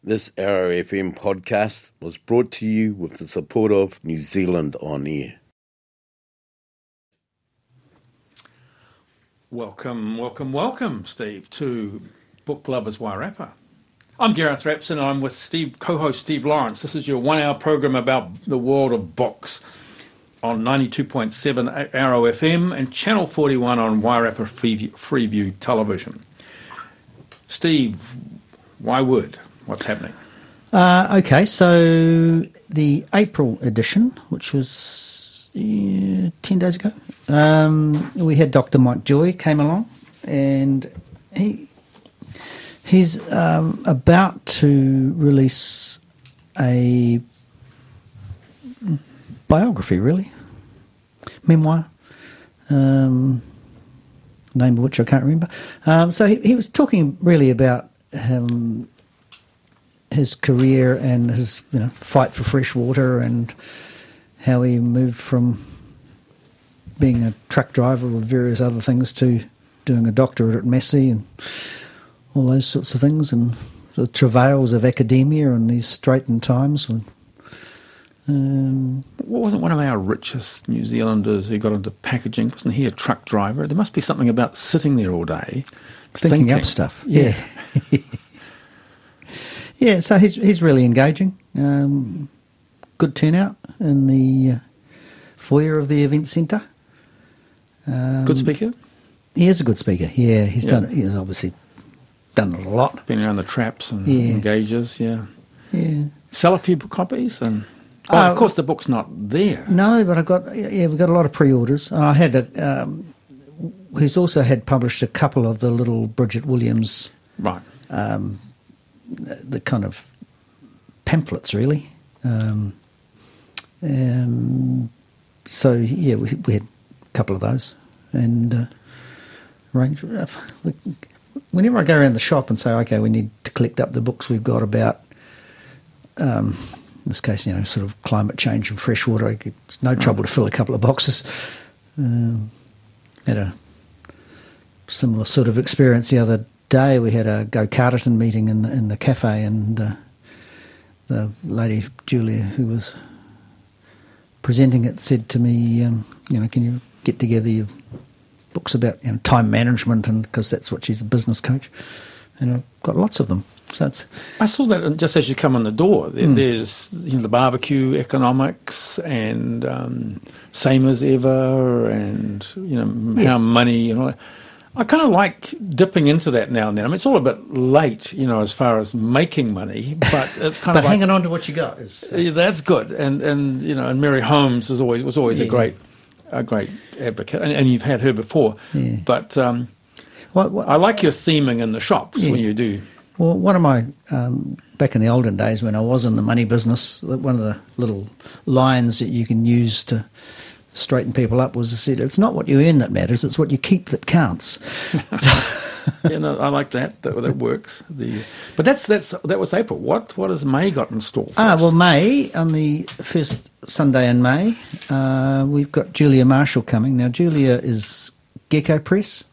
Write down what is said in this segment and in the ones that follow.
This Arrow FM podcast was brought to you with the support of New Zealand On Air. Welcome, Steve, to Book Lovers Wairarapa. I'm Gareth Rapson, and I'm with co-host Steve Lawrence. This is your 1 hour program about the world of books on 92.7 Arrow FM and Channel 41 on Wairarapa Freeview Television. Steve, why would? What's happening? Okay, so the April edition, which was 10 days ago, we had Dr. Mike Joy came along, and he's about to release a biography, really, memoir, name of which I can't remember. So he was talking really about his career and his fight for fresh water, and how he moved from being a truck driver with various other things to doing a doctorate at Massey and all those sorts of things, and the travails of academia in these straitened times. Wasn't one of our richest New Zealanders who got into packaging, wasn't he a truck driver? There must be something about sitting there all day thinking up stuff. Yeah. Yeah, so he's really engaging. Good turnout in the foyer of the event centre. Good speaker? He is a good speaker. Yeah, he has obviously done a lot. Been around the traps and engages, Yeah. Sell a few copies and... of course the book's not there. No, but we've got a lot of pre-orders. I had he's also had published a couple of the little Bridget Williams... Right. The kind of pamphlets, really. So, yeah, we had a couple of those. And whenever I go around the shop and say, okay, we need to collect up the books we've got about, in this case, sort of climate change and fresh water, it's no trouble to fill a couple of boxes. Had a similar sort of experience the other day. We had a Go Carterton meeting in the cafe, and the lady Julia who was presenting it said to me, can you get together your books about time management, and because that's what she's a business coach, and I've got lots of them. So I saw that just as you come in the door. There's the barbecue economics and same as ever, and how money and all that. I kind of like dipping into that now and then. I mean, it's all a bit late, as far as making money, but it's kind of but hanging on to what you got is that's good. And Mary Holmes was always a great advocate, and you've had her before. Yeah. But I like your theming in the shops when you do. Well, one of my back in the olden days when I was in the money business, one of the little lines that you can use to straighten people up was said, it's not what you earn that matters, it's what you keep that counts. I like that. That works. But that was April. What has May got in store for us? Well, May, on the first Sunday in May, we've got Julia Marshall coming. Now, Julia is Gecko Press.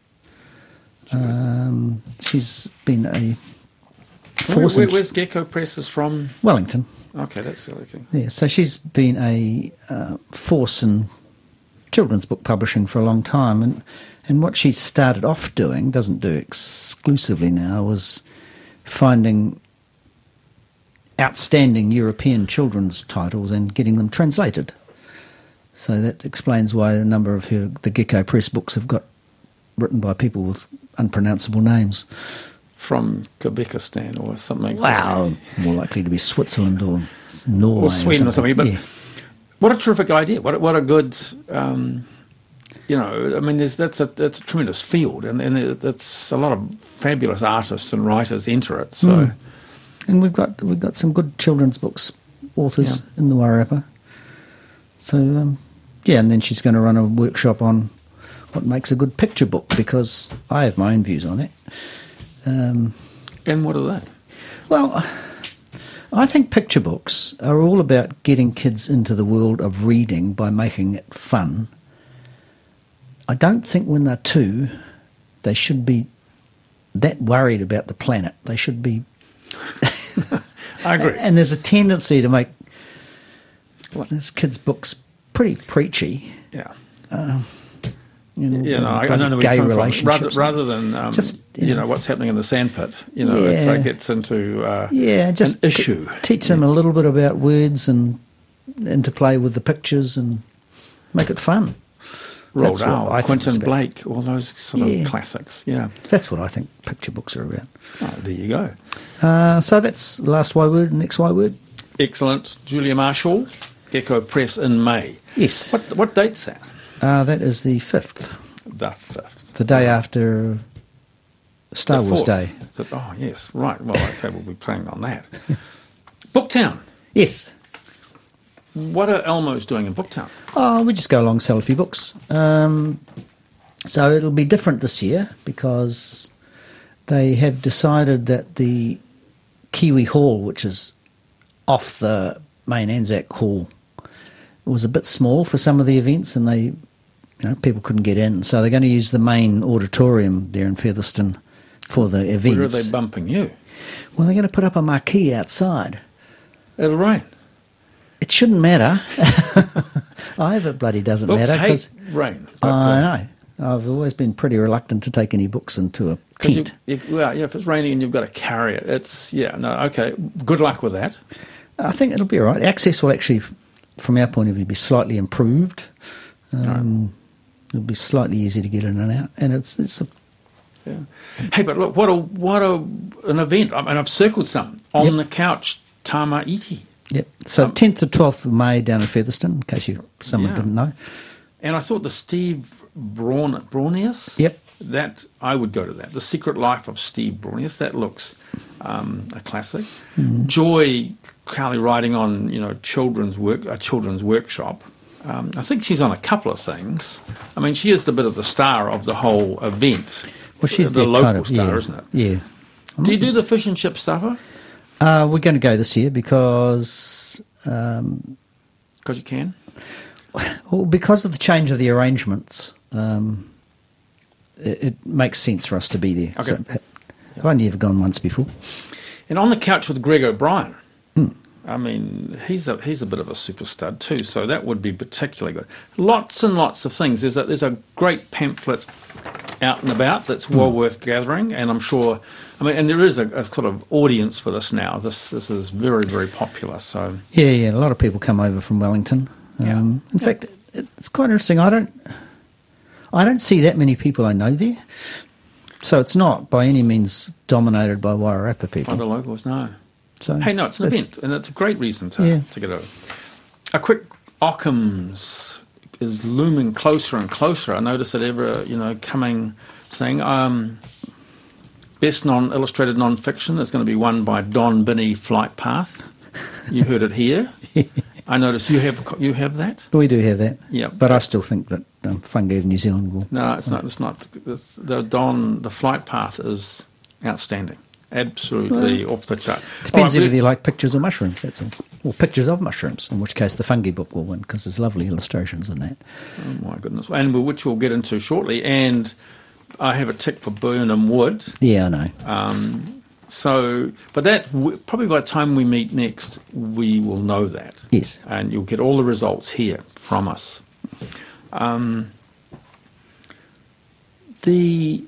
She's been a force. Where's Gecko Press is from? Wellington. Okay, that's the other thing. Yeah, so she's been a force in children's book publishing for a long time, and what she started off doing, doesn't do exclusively now, was finding outstanding European children's titles and getting them translated. So that explains why a number of the Gecko Press books have got written by people with unpronounceable names. From Uzbekistan or something. Wow, more likely to be Switzerland or Norway or Sweden or something. But what a terrific idea! What a good, I mean, that's a tremendous field, and that's a lot of fabulous artists and writers enter it. So, and we've got some good children's books authors in the Wairarapa. So and then she's going to run a workshop on what makes a good picture book, because I have my own views on it. And what are they? Well, I think picture books are all about getting kids into the world of reading by making it fun. I don't think when they're 2, they should be that worried about the planet. They should be I agree. And there's a tendency to make this kids' books pretty preachy. Yeah. I don't know where gay you're coming from. relationships. Rather than just what's happening in the sandpit. It's like gets into just an issue. Teach them a little bit about words and interplay with the pictures and make it fun. Roald Dahl, Quentin Blake, all those sort of classics. Yeah, that's what I think picture books are about. Oh, there you go. So that's last Y word, next Y word. Excellent. Julia Marshall, Echo Press in May. Yes. What date's that? That is the 5th. The 5th. The day after Star Wars 4th. Day. Oh, yes. Right. Well, okay, we'll be playing on that. Booktown. Yes. What are Elmo's doing in Booktown? Oh, we just go along, sell a few books. So it'll be different this year because they have decided that the Kiwi Hall, which is off the main Anzac Hall, was a bit small for some of the events, and people couldn't get in. So they're going to use the main auditorium there in Featherston for the events. Where are they bumping you? Well, they're going to put up a marquee outside. It'll rain. It shouldn't matter. It bloody doesn't Books matter. hate rain. I know. I've always been pretty reluctant to take any books into a tent. If it's raining and you've got to carry it, okay. Good luck with that. I think it'll be all right. Access will actually, from our point of view, be slightly improved. It'll be slightly easier to get in and out, and it's a. Yeah. Hey, but look, what an event! I mean, I've circled some on the couch, Tama Iti. Yep. So 10th to 12th of May down in Featherston, in case someone didn't know. And I thought the Steve Braunius. Yep. That I would go to that. The Secret Life of Steve Braunius. That looks a classic. Mm-hmm. Joy Crowley writing on a children's workshop. I think she's on a couple of things. I mean, she is the bit of the star of the whole event. Well, she's the local star, isn't it? Yeah. Do you do the fish and chip stuff? We're going to go this year because you can? Well, because of the change of the arrangements, it makes sense for us to be there. Okay. So, I've only ever gone once before. And on the couch with Greg O'Brien. I mean, he's a bit of a super stud too, so that would be particularly good. Lots and lots of things. There's a great pamphlet out and about that's well worth gathering, and I'm sure. I mean, and there is a sort of audience for this now. This is very, very popular. So yeah, a lot of people come over from Wellington. In fact, it's quite interesting. I don't see that many people I know there, so it's not by any means dominated by Wairarapa people. By the locals, no. So hey, no, it's an event, and it's a great reason to get over. A quick Occam's is looming closer and closer. I notice it ever, coming, saying best illustrated non-fiction is going to be won by Don Binney, Flight Path. You heard it here. I notice you have that. We do have that. Yeah, but I still think that Fungi of New Zealand will. No, it's not. It's not. The Flight Path is outstanding. Absolutely off the chart. Depends whether you like pictures or mushrooms, that's all. Or pictures of mushrooms, in which case the fungi book will win, because there's lovely illustrations in that. Oh, my goodness. And which we'll get into shortly. And I have a tick for Burnham Wood. Yeah, I know. But that, probably by the time we meet next, we will know that. Yes. And you'll get all the results here from us. The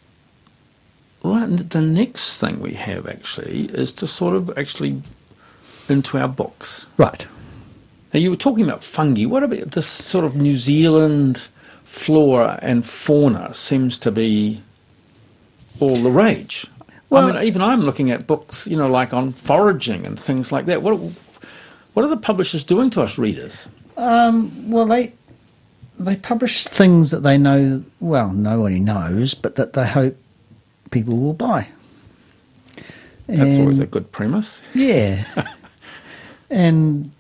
next thing we have actually is to sort of actually into our books. Right. Now you were talking about fungi. What about this sort of New Zealand flora and fauna seems to be all the rage? Well, I mean, even I'm looking at books, like on foraging and things like that. What are the publishers doing to us readers? Well, they publish things that they know, well, nobody knows, but that they hope people will buy. That's always a good premise. Yeah. And,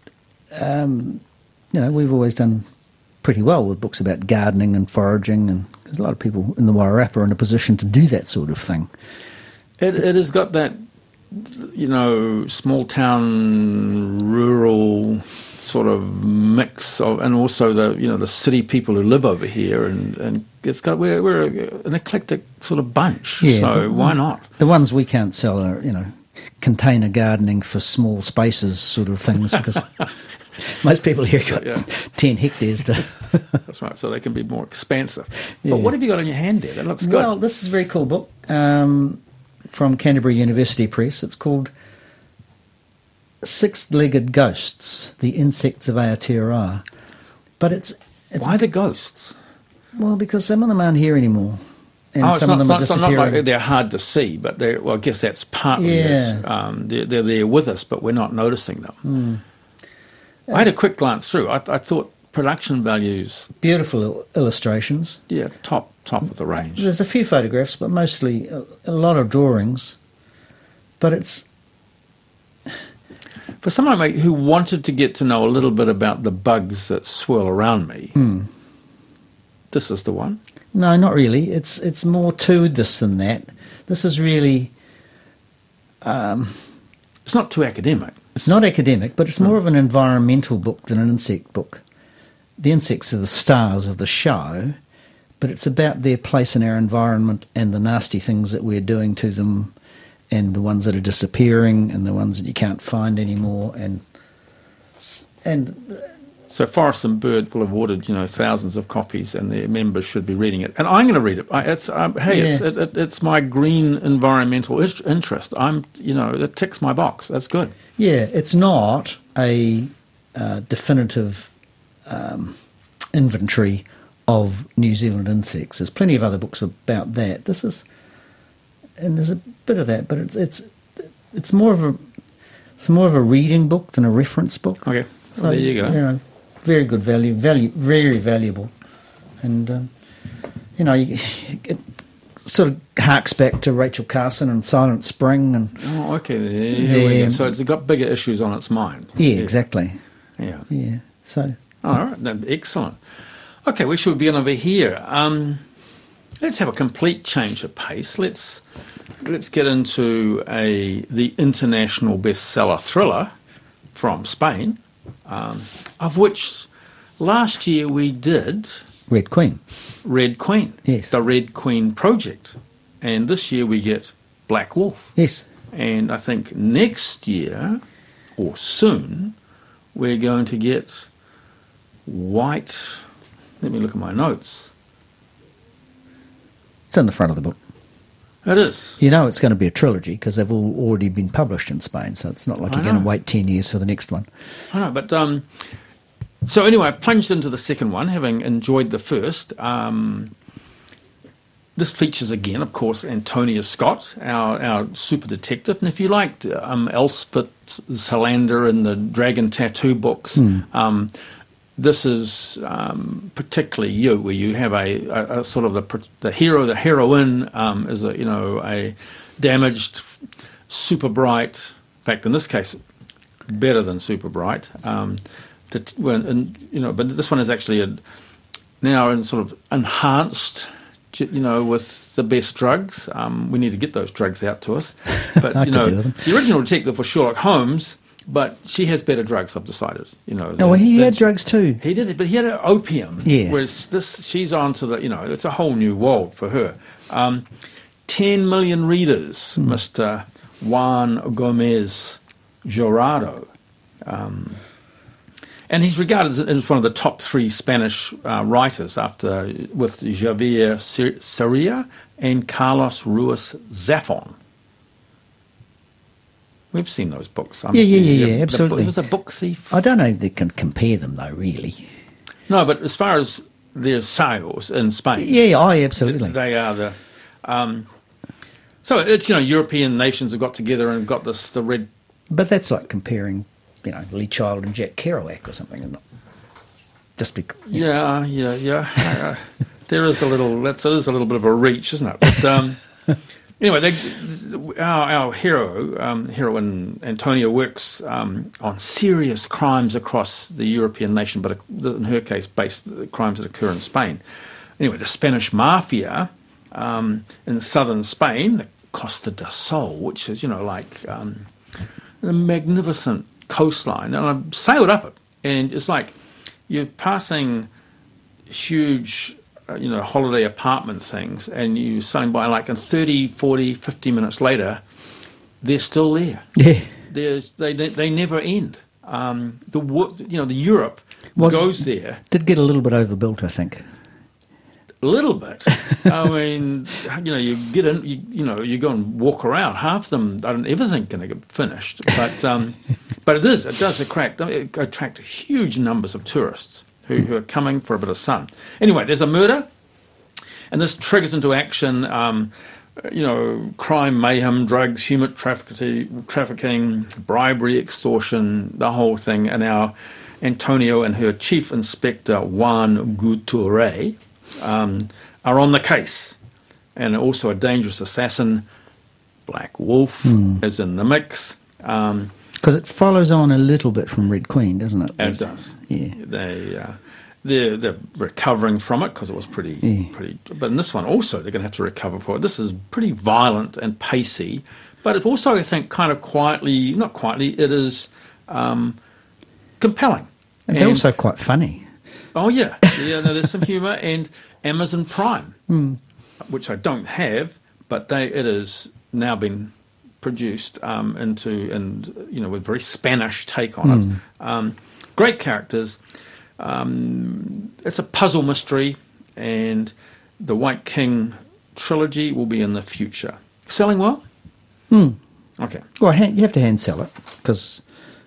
we've always done pretty well with books about gardening and foraging, and there's a lot of people in the Wairarapa are in a position to do that sort of thing. It has got that, small town, rural sort of mix of, and also the city people who live over here, and it's got we're an eclectic sort of bunch. Yeah, so why not? The ones we can't sell are container gardening for small spaces sort of things, because most people here got 10 hectares to... That's right, so they can be more expansive. Yeah. But what have you got in your hand there? That looks good. Well, this is a very cool book from Canterbury University Press. It's called Six-Legged Ghosts, The Insects of Aotearoa. But it's Why the ghosts? Well, because some of them aren't here anymore. And some of them are disappearing. Not like they're hard to see, but I guess that's partly it. They're there with us, but we're not noticing them. I had a quick glance through. I thought production values... Beautiful illustrations. Yeah, top of the range. There's a few photographs, but mostly a lot of drawings. But it's... For someone like me who wanted to get to know a little bit about the bugs that swirl around me, this is the one? No, not really. It's more to this than that. This is really... it's not too academic. It's not academic, but it's more of an environmental book than an insect book. The insects are the stars of the show, but it's about their place in our environment and the nasty things that we're doing to them, and the ones that are disappearing and the ones that you can't find anymore. And so Forest and Bird will have ordered, thousands of copies, and their members should be reading it. And I'm going to read it. It's my green environmental interest. It ticks my box. That's good. Yeah, it's not a definitive inventory of New Zealand insects. There's plenty of other books about that. And there's a bit of that, but it's more of a reading book than a reference book. Okay, so there you go. Very good value, very valuable, and it sort of harks back to Rachel Carson and Silent Spring, and okay, so it's got bigger issues on its mind. Yeah, exactly. Yeah. So, all right, excellent. Okay, we should begin over here. Let's have a complete change of pace. Let's get into the international bestseller thriller from Spain. Of which last year we did... Red Queen. Yes. The Red Queen Project. And this year we get Black Wolf. Yes. And I think next year, or soon, we're going to get White... Let me look at my notes. It's on the front of the book. It is. It's going to be a trilogy because they've all already been published in Spain, so it's not like you're going to wait 10 years for the next one. I know, but... so anyway, I plunged into the second one, having enjoyed the first. This features again, of course, Antonia Scott, our super detective. And if you liked Elspeth Salander and the Dragon Tattoo books... this is particularly you, where you have a sort of the hero, the heroine is a damaged, super bright. In fact, in this case, better than super bright. But this one is actually now in sort of enhanced, with the best drugs. We need to get those drugs out to us. But the original detective was Sherlock Holmes. But she has better drugs, I've decided. He had drugs too. He did it, but he had opium. Yeah. Whereas she's on to it's a whole new world for her. 10 million readers, Mr. Juan Gomez Jurado. And he's regarded as one of the top 3 Spanish writers with Javier Sarria and Carlos Ruiz Zafón. We've seen those books. Yeah, absolutely. It was a book thief. I don't know if they can compare them, though, really. No, but as far as their sales in Spain... Yeah, absolutely. They are the... so it's, European nations have got together and got the red... But that's like comparing, Lee Child and Jack Kerouac or something, isn't it? Just because... Yeah. There is a little bit of a reach, isn't it? But... Anyway, our heroine Antonia works on serious crimes across the European nation, but in her case, based crimes that occur in Spain. Anyway, the Spanish mafia in southern Spain, the Costa del Sol, which is a magnificent coastline, and I sailed up it, and it's like you're passing huge. Holiday apartment things, and you're sailing by in 30, 40, 50 minutes later, they're still there. Yeah. They never end. The Europe goes there. Did get a little bit overbuilt, I think. A little bit. I mean, you get in, you go and walk around. Half of them, I don't ever think going to get finished. But it does attract huge numbers of tourists who are coming for a bit of sun. Anyway, there's a murder, and this triggers into action, crime, mayhem, drugs, human trafficking, bribery, extortion, the whole thing. And now Antonio and her chief inspector, Juan Guturé, are on the case. And also a dangerous assassin, Black Wolf, is in the mix. Because it follows on a little bit from Red Queen, doesn't it? It does. Yeah. They're recovering from it because it was pretty. But in this one also, they're going to have to recover for it. This is pretty violent and pacey, but it also, I think, kind of not quietly, it is compelling. And they're also quite funny. Oh, yeah. There's some humour. And Amazon Prime, which I don't have, but it has now been produced with very Spanish take on it. Great characters. It's a puzzle mystery, and the White King trilogy will be in the future. Selling well? Okay. Well, you have to hand sell it because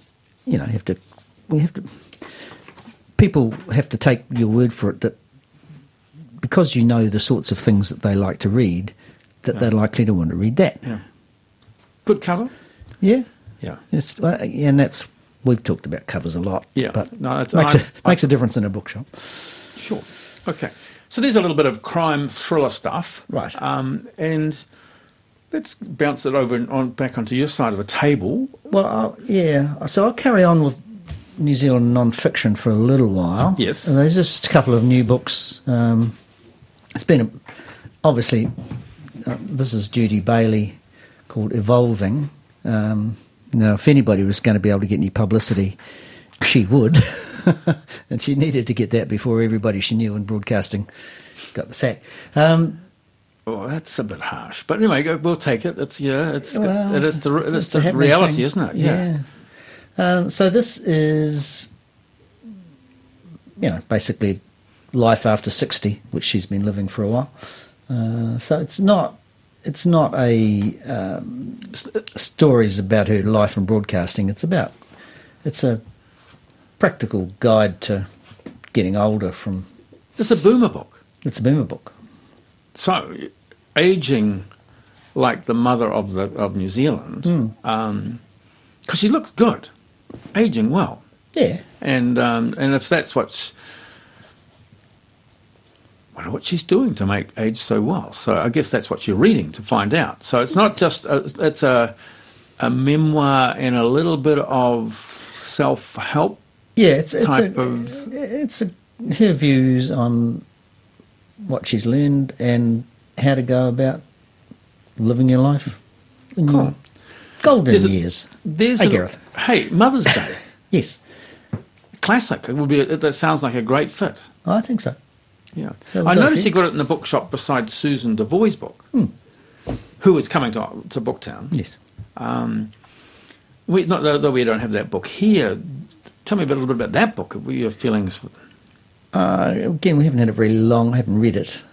people have to take your word for it that because you know the sorts of things that they like to read, that they're likely to want to read that. Yeah. Good cover? Yeah. Yeah. And we've talked about covers a lot. Yeah. But it makes a difference in a bookshop. Sure. Okay. So there's a little bit of crime thriller stuff. Right. And let's bounce it over back onto your side of the table. Well, so I'll carry on with New Zealand non-fiction for a little while. Yes. And there's just a couple of new books. It's been, obviously, this is Judy Bailey, called Evolving. Now, if anybody was going to be able to get any publicity, she would. And she needed to get that before everybody she knew in broadcasting got the sack. Oh, that's a bit harsh. But anyway, we'll take it. It's the reality, isn't it? Yeah. So this is, basically life after 60, which she's been living for a while. So it's not a stories about her life in broadcasting. It's a practical guide to getting older from. It's a boomer book. It's a boomer book. So, aging like the mother of New Zealand, because she looks good, aging well. Yeah. And if that's what she's doing to make age so well. So I guess that's what you're reading to find out. So it's not just it's a memoir and a little bit of self-help. Yeah, it's her views on what she's learned and how to go about living your life in your golden years. Gareth. Hey, Mother's Day. Yes. Classic. That sounds like a great fit. I think so. Yeah, I noticed you got it in the bookshop beside Susan Devoy's book, who is coming to Booktown. Yes. Though we don't have that book here. Tell me a little bit about that book. What were your feelings? Again, we haven't had it very long. I haven't read it.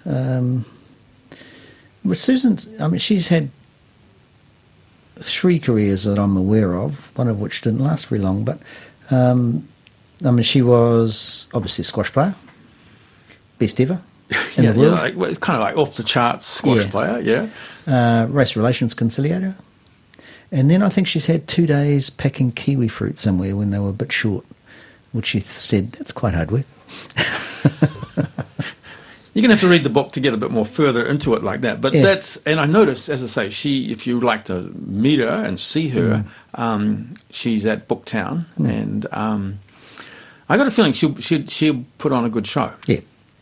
With Susan, she's had 3 careers that I'm aware of, one of which didn't last very long. But she was obviously a squash player. Best ever in the world. It's kind of like off the charts squash player, yeah. Race relations conciliator. And then I think she's had 2 days packing kiwi fruit somewhere when they were a bit short, which she said, that's quite hard work. You're going to have to read the book to get a bit more further into it like that. But and I noticed, as I say, if you'd like to meet her and see her, she's at Booktown. And I got a feeling she'll put on a good show. Yeah.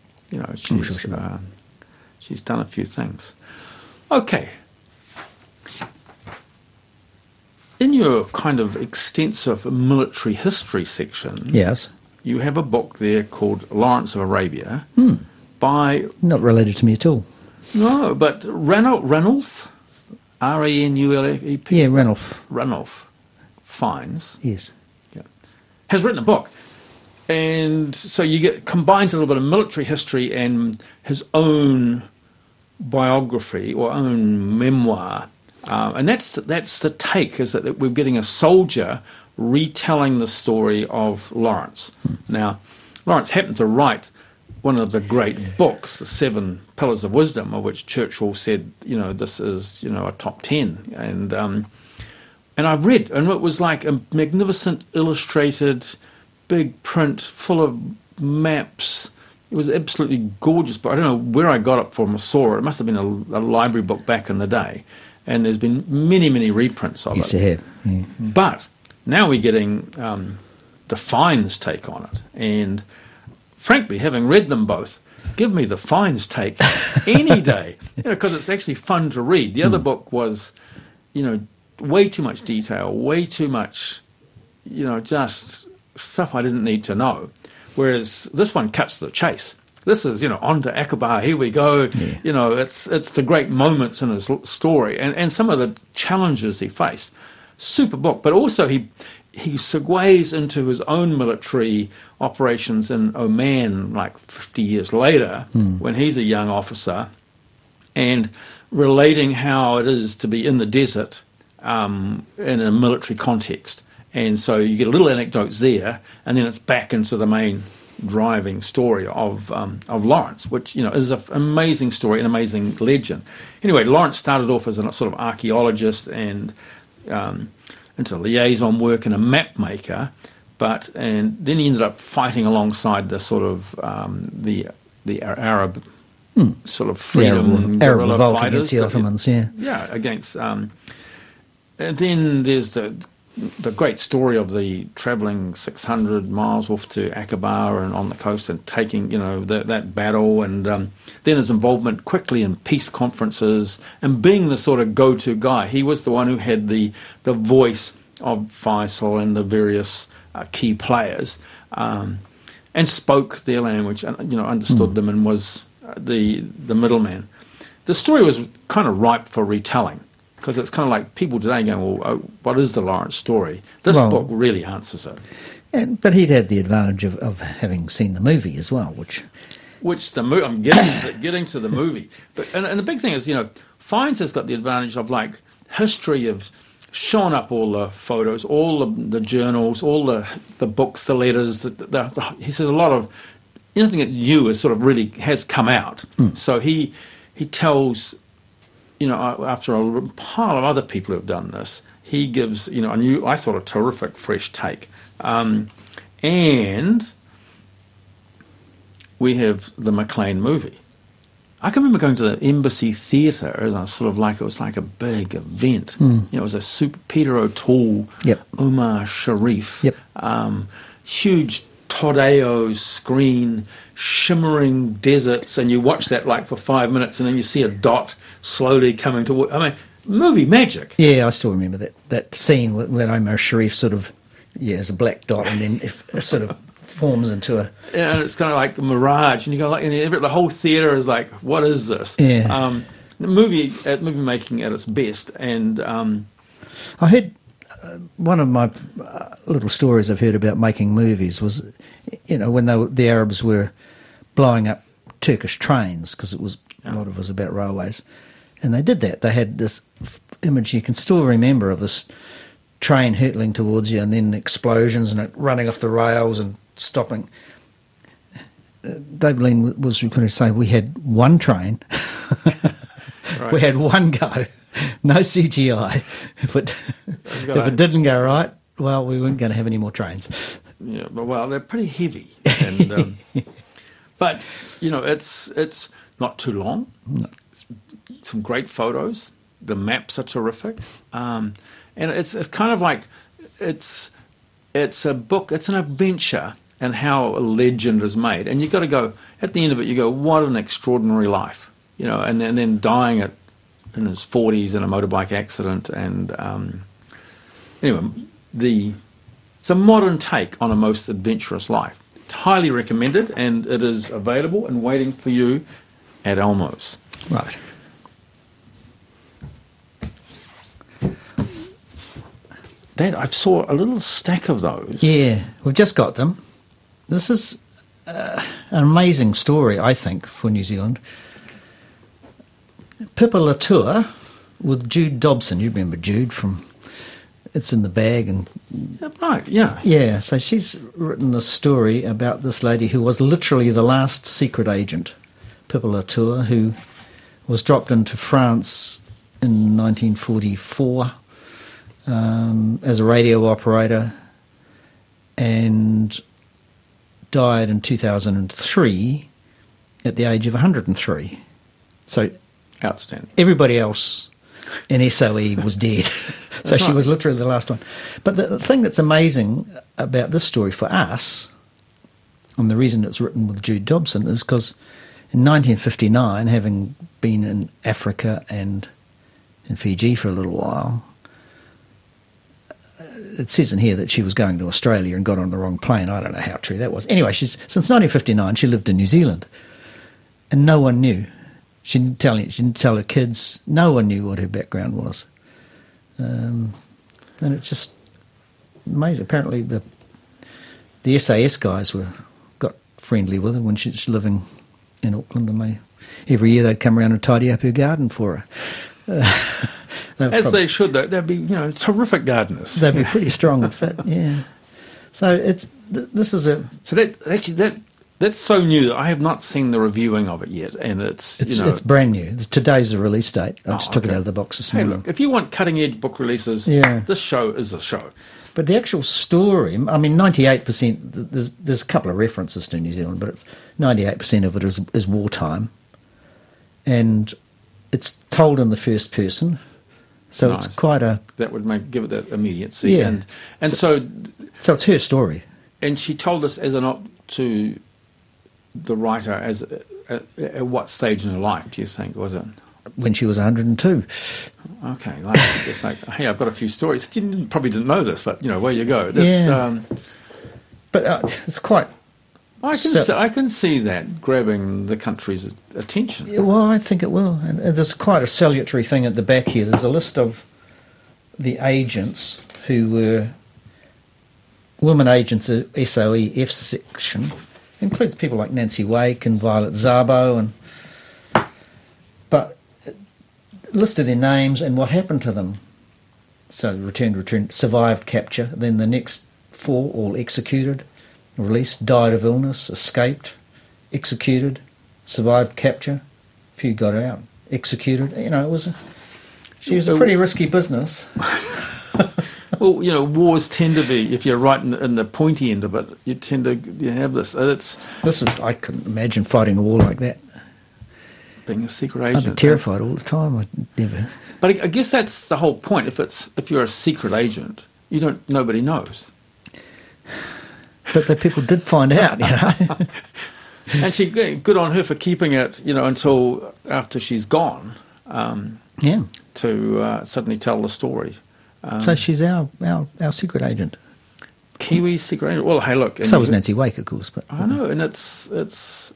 She's done a few things. Okay. In your kind of extensive military history section, yes, you have a book there called Lawrence of Arabia by... Not related to me at all. No, but Ranulph Ranulf. Yeah, Ranulf. Ranulf Fiennes. Yes. Yeah, has written a book. And so combines a little bit of military history and his own biography or own memoir. And that's the take, is that we're getting a soldier retelling the story of Lawrence. Now, Lawrence happened to write one of the great books, The Seven Pillars of Wisdom, of which Churchill said, this is, a top 10. And I read, and it was like a magnificent illustrated big print full of maps. It was absolutely gorgeous, but I don't know where I got it from or saw it. It must have been a library book back in the day. And there's been many, many reprints of it. Yes, there have. Yeah. But now we're getting the Fiennes take on it. And frankly, having read them both, give me the Fiennes take any day, because it's actually fun to read. The other book was, way too much detail, way too much, just stuff I didn't need to know. Whereas this one cuts to the chase. This is, on to Akbar, here we go. Yeah. It's the great moments in his story and some of the challenges he faced. Super book, but also he segues into his own military operations in Oman like 50 years later when he's a young officer, and relating how it is to be in the desert in a military context. And so you get little anecdotes there, and then it's back into the main driving story of Lawrence, which is an amazing story, an amazing legend. Anyway, Lawrence started off as a sort of archaeologist and into liaison work and a map maker, and then he ended up fighting alongside the sort of the Arab sort of freedom Arab guerrilla revolt fighters against the Ottomans. Against. And then there's the great story of the travelling 600 miles off to Akbar and on the coast and taking, that battle, and then his involvement quickly in peace conferences and being the sort of go-to guy. He was the one who had the voice of Faisal and the various key players, and spoke their language and, understood them and was the middleman. The story was kind of ripe for retelling, because it's kind of like people today going, well, what is the Lawrence story? This book really answers it. But he'd had the advantage of having seen the movie as well, which I'm getting to the movie. But and the big thing is, Fiennes has got the advantage of like history of showing up all the photos, all the journals, all the books, the letters. He says a lot of anything that new is sort of really has come out. So he tells. After a pile of other people who have done this, he gives, I thought, a terrific fresh take. And we have the Maclean movie. I can remember going to the Embassy Theatre as it was like a big event. It was a super Peter O'Toole, Omar Sharif, huge Todeo screen, shimmering deserts, and you watch that like for 5 minutes, and then you see a dot slowly coming toward. I mean, movie magic. Yeah, I still remember that scene where Omar Sharif sort of, is a black dot, and then it sort of forms into a. Yeah, and it's kind of like the mirage, and you go like, and the whole theatre is like, what is this? Yeah. The movie making at its best, and I heard. One of my little stories I've heard about making movies was, when the Arabs were blowing up Turkish trains, because a lot of it was about railways, and they did that. They had this image you can still remember of this train hurtling towards you, and then explosions and it running off the rails and stopping. David Lean was going to say we had one train, right. We had one go. No CGI. If it didn't go right, well, we weren't going to have any more trains. Yeah, but they're pretty heavy, and but it's not too long. No. Some great photos. The maps are terrific, and it's kind of like it's a book. It's an adventure and how a legend is made, and you've got to go at the end of it. You go, what an extraordinary life, and then dying at. In his 40s in a motorbike accident, and anyway, it's a modern take on a most adventurous life. It's highly recommended, and it is available and waiting for you at Elmo's. Right. That I saw a little stack of those. Yeah, we've just got them. This is an amazing story, I think, for New Zealand. Pippa Latour with Jude Dobson. You remember Jude from It's in the Bag? And Right, yeah. yeah, so she's written a story about this lady who was literally the last secret agent, Pippa Latour, who was dropped into France in 1944 as a radio operator and died in 2003 at the age of 103. So Outstanding. everybody else in SOE was dead. So she right. was literally the last one. But the thing that's amazing about this story for us, and the reason it's written with Jude Dobson, is because in 1959, having been in Africa and in Fiji for a little while, it says in here that she was going to Australia and got on the wrong plane. I don't know how true that was. Anyway, since 1959, she lived in New Zealand, and no one knew. She didn't tell her kids. No one knew what her background was, and it's just amazing. Apparently, the SAS guys got friendly with her when she was living in Auckland, and every year they'd come around and tidy up her garden for her. They should, though. They'd be, terrific gardeners. They'd be pretty strong and fit, yeah. So this is a... So that's so new that I have not seen the reviewing of it yet, and it's brand new. Today's the release date. I just took it out of the box this morning. Hey, look, if you want cutting-edge book releases, this show is the show. But the actual story, 98%, there's a couple of references to New Zealand, but it's 98% of it is wartime. And it's told in the first person, so nice. It's quite a... That would give it that immediacy. Yeah. And so it's her story. And she told us as an op to the writer at what stage in her life, do you think, was it? When she was 102. Okay, just like, hey, I've got a few stories. You probably didn't know this, but, where you go. That's, but it's quite... I can see that grabbing the country's attention. Yeah, well, I think it will. And there's quite a salutary thing at the back here. There's a list of the agents who were women agents at SOE F section. It includes people like Nancy Wake and Violet Szabo, but it listed their names and what happened to them. So returned, survived capture. Then the next 4 all executed, released, died of illness, escaped, executed, survived capture. A few got out, executed. She was a pretty risky business. Well, wars tend to be, if you're right in the pointy end of it, you have this. I couldn't imagine fighting a war like that. Being a secret agent. I'd be terrified all the time. I'd never. But I guess that's the whole point. If you're a secret agent, nobody knows. But the people did find out, And good on her for keeping it, until after she's gone. To suddenly tell the story. So she's our secret agent. Kiwi secret agent. Well, hey, look. So was Nancy Wake, of course. But I know, and it's.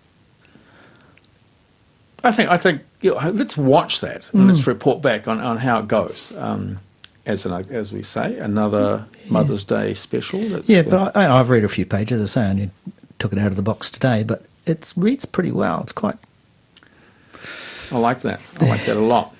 I think. Let's watch that and let's report back on how it goes. As we say, another Mother's Day special. But I've read a few pages. As I say, I only took it out of the box today, but it reads pretty well. It's quite. I like that. I like that a lot.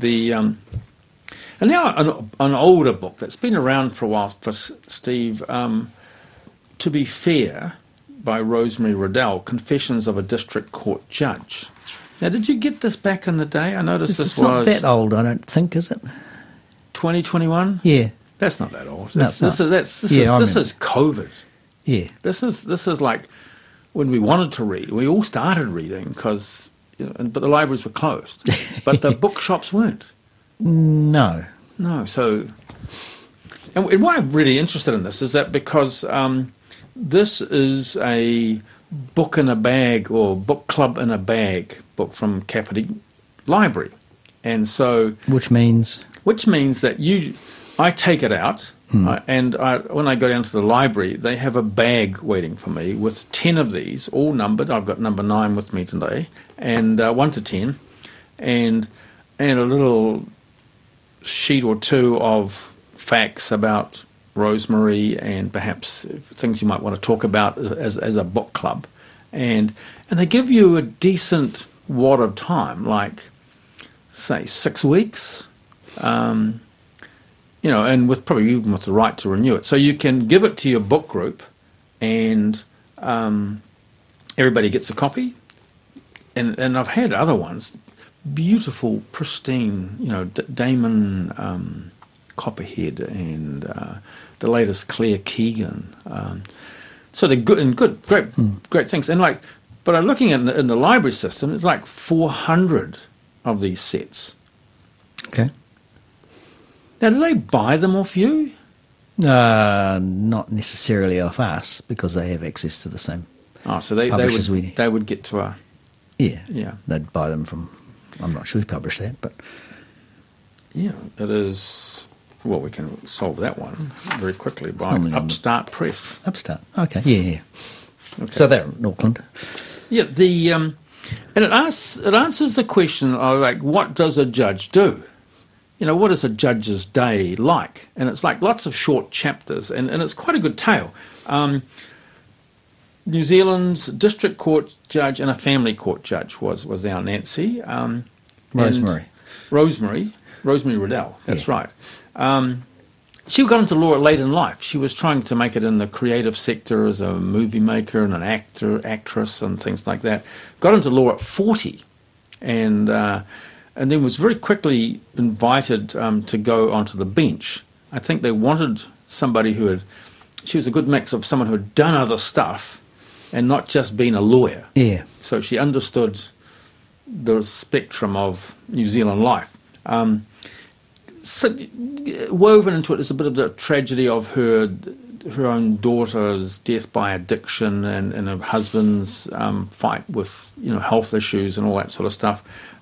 And now an older book that's been around for a while for Steve, To Be Fair, by Rosemary Riddell, Confessions of a District Court Judge. Now, did you get this back in the day? I noticed it's not that old, I don't think, is it? 2021? Yeah. That's not that old. No, this is COVID. Yeah. This is like when we wanted to read. We all started reading because, but the libraries were closed. But the bookshops weren't. No. So, and why I'm really interested in this is that because this is a book in a bag or book club in a bag book from Kapiti Library, and so which means that I take it out, and when I go down to the library, they have a bag waiting for me with 10 of these, all numbered. I've got number 9 with me today, and 1 to 10, and a little sheet or two of facts about Rosemary, and perhaps things you might want to talk about as a book club. And they give you a decent wad of time, like, say, 6 weeks, and with probably even with the right to renew it. So you can give it to your book group, and everybody gets a copy. And I've had other ones, beautiful, pristine, Damon Copperhead and the latest Claire Keegan. So they're good and great things. And but I'm looking at in the library system, it's like 400 of these sets. Okay. Now, do they buy them off you? Not necessarily off us, because they have access to the same. Oh, so they would get to a... Yeah. They'd buy them from... I'm not sure who published that, but... Yeah, it is... Well, we can solve that one very quickly by Upstart Press. Upstart, okay, yeah. Okay. So they're in Auckland. Yeah, and it answers the question of, what does a judge do? What is a judge's day like? And it's like lots of short chapters, and it's quite a good tale. New Zealand's district court judge and a family court judge was our Nancy. Rosemary Riddell, that's right. She got into law late in life. She was trying to make it in the creative sector as a movie maker and an actress and things like that. Got into law at 40, and then was very quickly invited to go onto the bench. I think they wanted somebody she was a good mix of someone who had done other stuff and not just been a lawyer. Yeah. So she understood the spectrum of New Zealand life. So woven into it is a bit of the tragedy of her own daughter's death by addiction and her husband's fight with health issues and all that sort of stuff.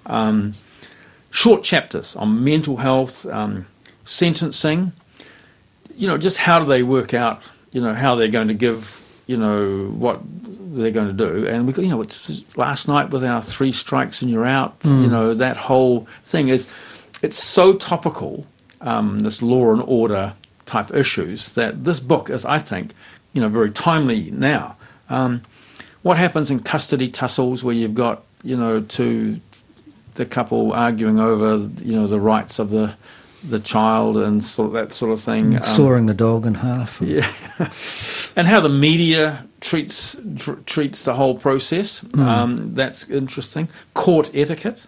Short chapters on mental health, sentencing. Just how do they work out? How they're going to give. What they're going to do. And we got, it's last night with our 3 strikes and you're out. That whole thing it's so topical, this law and order type issues, that this book is, I think, very timely now. What happens in custody tussles where you've got, the couple arguing over, the rights of the child and that sort of thing. Sawing the dog in half. Yeah. And how the media treats the whole process. That's interesting. Court etiquette.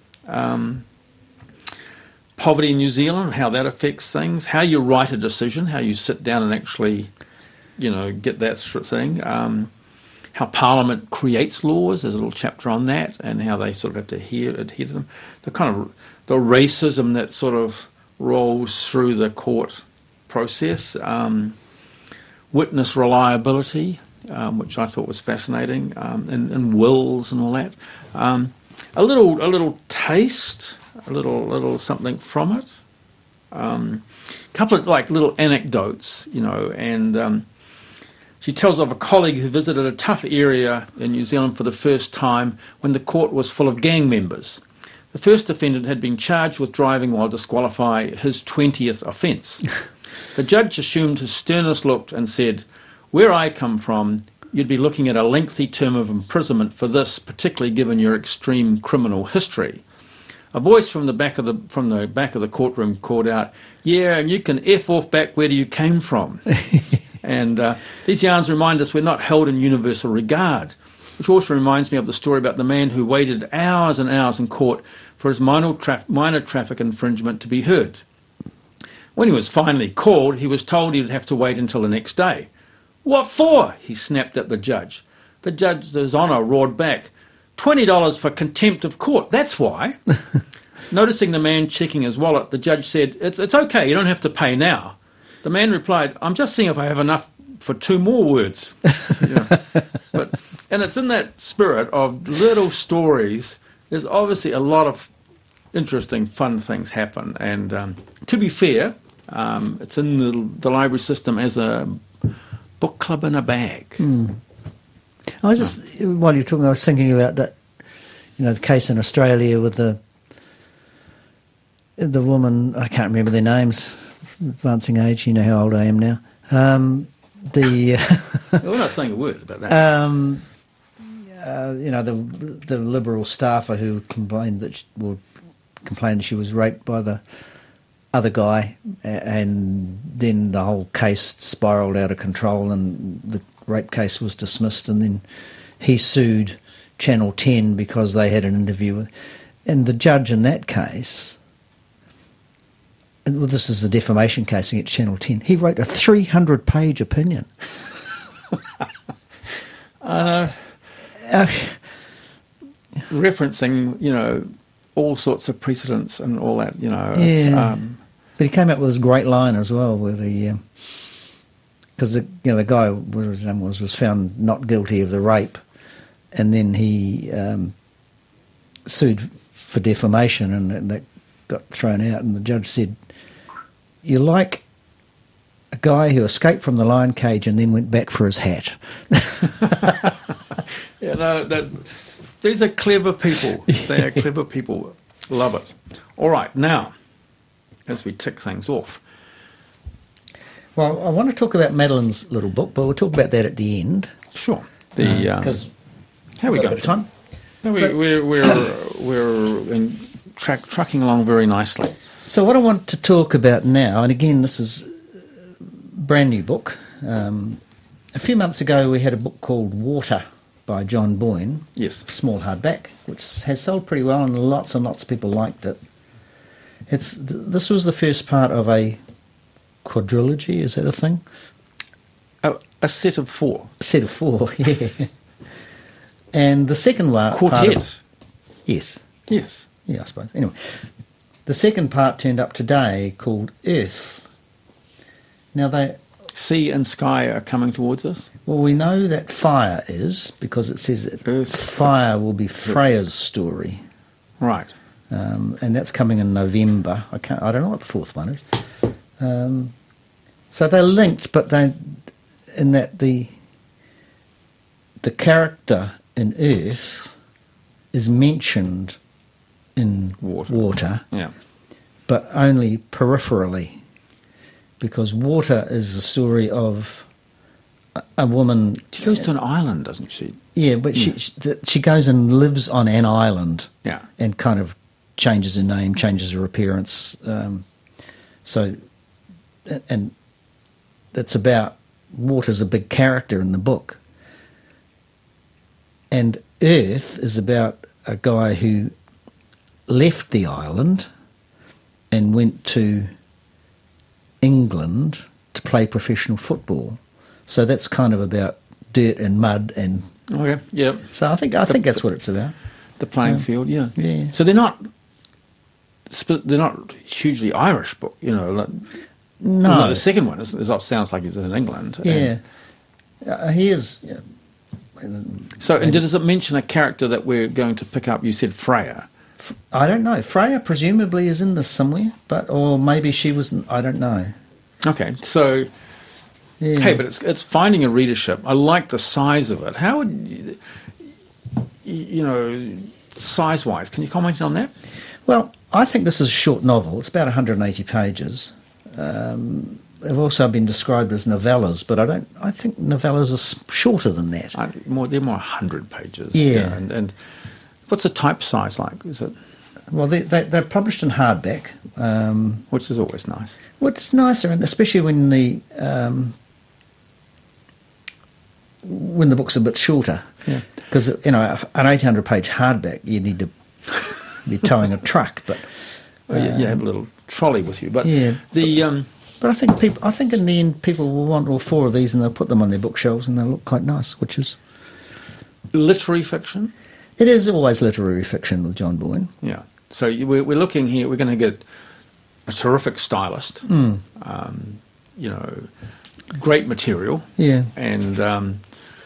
Poverty in New Zealand, how that affects things. How you write a decision, how you sit down and actually, get that sort of thing. How Parliament creates laws, there's a little chapter on that, and how they sort of have to adhere to them. The kind of the racism that sort of rolls through the court process. Witness reliability, which I thought was fascinating, and wills and all that. A little taste, a little something from it. A couple of little anecdotes, and she tells of a colleague who visited a tough area in New Zealand for the first time when the court was full of gang members. The first defendant had been charged with driving while disqualify his 20th offence. The judge assumed his sternness looked and said, "Where I come from, you'd be looking at a lengthy term of imprisonment for this, particularly given your extreme criminal history." A voice from the back of the courtroom called out, "Yeah, and you can F off back where you came from." And these yarns remind us we're not held in universal regard, which also reminds me of the story about the man who waited hours and hours in court for his minor traffic infringement to be heard. When he was finally called, he was told he would have to wait until the next day. "What for?" he snapped at the judge. The judge's honour roared back, $20 for contempt of court, that's why. Noticing the man checking his wallet, the judge said, It's okay, you don't have to pay now. The man replied, "I'm just seeing if I have enough for 2 more words." And it's in that spirit of little stories. There's obviously a lot of interesting, fun things happen. And to be fair, it's in the library system as a book club in a bag. I was just, while you were talking, I was thinking about that, the case in Australia with the woman, I can't remember their names, advancing age, you know how old I am now, The We're not saying a word about that. the Liberal staffer who complained she was raped by the other guy, and then the whole case spiralled out of control, and the rape case was dismissed, and then he sued Channel 10 because they had an interview with, and the judge in that case. Well, this is the defamation case against Channel 10. He wrote a 300-page opinion. I know. Referencing, all sorts of precedents and all that, Yeah. But he came up with this great line as well, where because the guy, whatever his name was found not guilty of the rape, and then he sued for defamation, and that got thrown out, and the judge said, "You're like a guy who escaped from the lion cage and then went back for his hat." These are clever people. They are clever people. Love it. All right, now, as we tick things off. Well, I want to talk about Madeline's little book, but we'll talk about that at the end. Sure. Because how are we going? Time? No, we're trucking along very nicely. So what I want to talk about now, and again, this is a brand new book. A few months ago, we had a book called Water by John Boyne. Yes. Small hardback, which has sold pretty well, and lots of people liked it. This was the first part of a quadrilogy, is that a thing? A set of four. A set of four, yeah. And the second one... Quartet. Yes. Yes. Yeah, I suppose. Anyway, the second part turned up today called Earth. Now Sea and sky are coming towards us? Well, we know that fire is, because it says that fire will be Freya's story. Right. And that's coming in November. I don't know what the fourth one is. So they're linked, but in that the character in Earth is mentioned in water, yeah, but only peripherally, because water is the story of a woman. She goes to an island, doesn't she? Yeah, but she goes and lives on an island. Yeah, and kind of changes her name, changes her appearance. So, and that's about water's a big character in the book, and Earth is about a guy who left the island and went to England to play professional football. So that's kind of about dirt and mud and. Okay. Yeah. So I think that's what it's about. The playing field. Yeah. Yeah. So they're not hugely Irish book, No. The second one sounds like he's in England. Yeah. He is. Yeah. So, and does it mention a character that we're going to pick up? You said Freya. I don't know. Freya presumably is in this somewhere, or maybe she wasn't. I don't know. Okay, so yeah. Hey, but it's finding a readership. I like the size of it. How would size-wise? Can you comment on that? Well, I think this is a short novel. It's about 180 pages. They've also been described as novellas, but I think novellas are shorter than that. They're more 100 pages. Yeah. And what's the type size like? Is it? Well, they're published in hardback, which is always nice. What's nicer, and especially when the book's a bit shorter, because an 800-page hardback you need to be towing a truck, but you have a little trolley with you. But yeah, but I think in the end people will want all four of these, and they'll put them on their bookshelves, and they'll look quite nice. Which is literary fiction. It is always literary fiction with John Boyne. Yeah. So we're looking here. We're going to get a terrific stylist. Great material. Yeah. And no,